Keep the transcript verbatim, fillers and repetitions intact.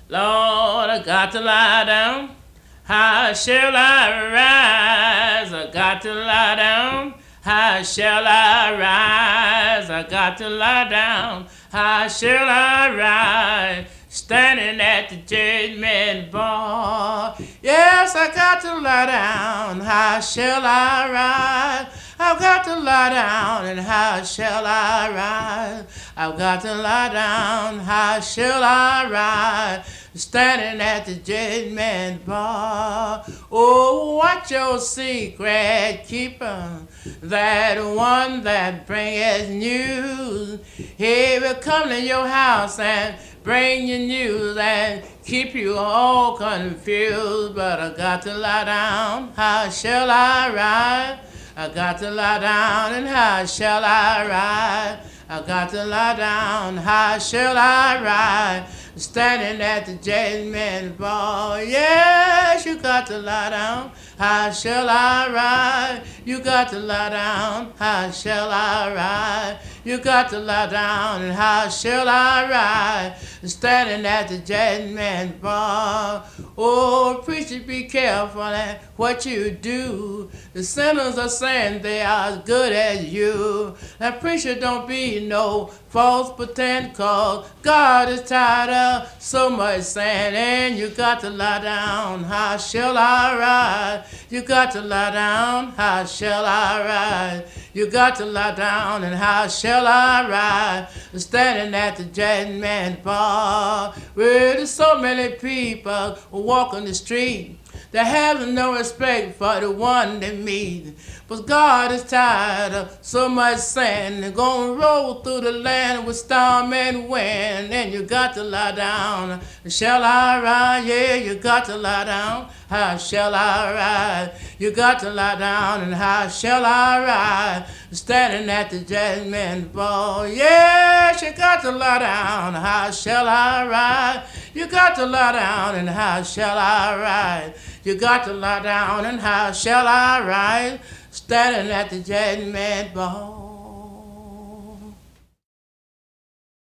Lord, I got to lie down. How shall I rise? I got to lie down. How shall I rise? I got to lie down. How shall I rise? Standing at the judgment bar. Yes, I got to lie down. How shall I rise? I've got to lie down, and how shall I rise? I've got to lie down, how shall I rise? Standing at the judgment bar. Oh, watch your secret keeper, that one that bringeth news. He will come to your house and bring you news and keep you all confused. But I got to lie down, how shall I rise? I got to lie down, and how shall I rise? I got to lie down, how shall I rise? Standing at the judgment bar. Yes, you got to lie down, how shall I rise? You got to lie down, how shall I rise? You got to lie down, and how shall I rise? Standing at the judgment bar. Oh, preacher, be careful at what you do. The sinners are saying they are as good as you. That preacher, don't be no false pretend, cause God is tired of so much sin. And you got to lie down, how shall I rise? You got to lie down, how shall I rise? You got to lie down, and how shall I rise? Standing at the judgment bar, where there's so many people walking the street that have no respect for the one they meet. But God is tired of so much sand. They're gonna roll through the land with storm and wind. And you got to lie down. Shall I rise? Yeah, you got to lie down. How shall I rise? You got to lie down, and how shall I rise? Standing at the judgment bar. Yes, you got to lie down. How shall I rise? You got to lie down, and how shall I rise? You got to lie down, and how shall I rise? Standing at the judgment bar.